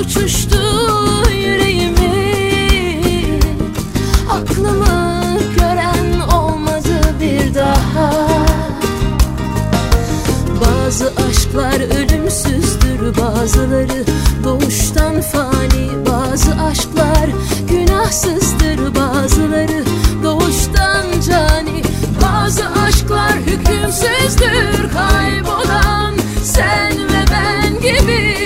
uçuştu yüreğimi. Aklımı gören olmadı bir daha. Bazı aşklar ölümsüzdür, bazıları doğuştan fani. Bazı aşklar günahsızdır, bazıları doğuştan cani. Bazı aşklar hükümsüzdür, kaybolan sen ve ben gibi.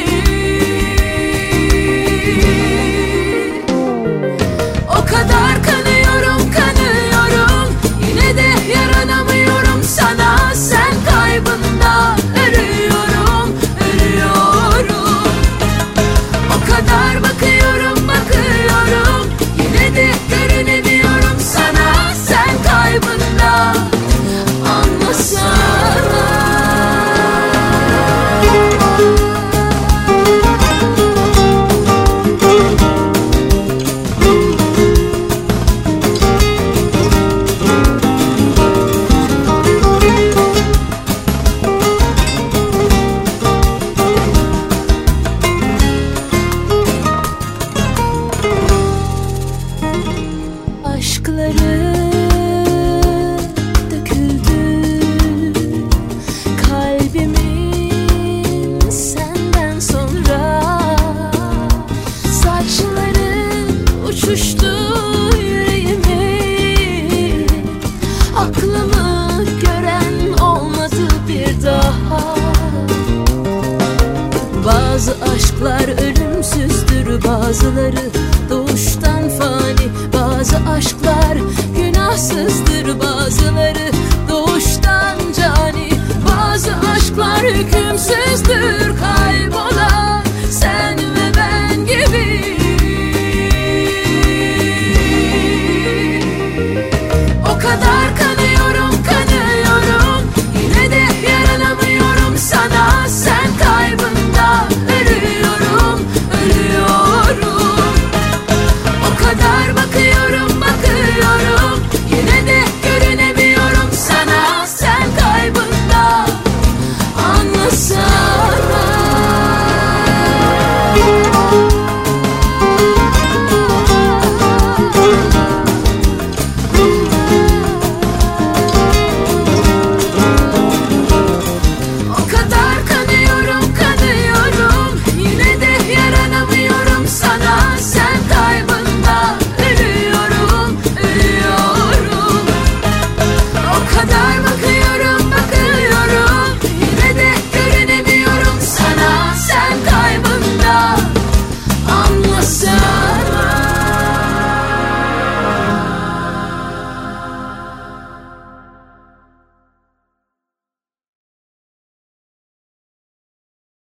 O kadar kanıyorum, kanıyorum, yine de yaranamıyorum sana. Sen kaybında ölüyorum, ölüyorum. O kadar bakıyorum, bakıyorum, yine de görünemiyorum sana. Sen kaybında anlasana. Aşkları döküldü kalbimin senden sonra. Saçların uçuştu yüreğimi. Aklımı gören olmadı bir daha. Bazı aşklar ölümsüzdür, bazıları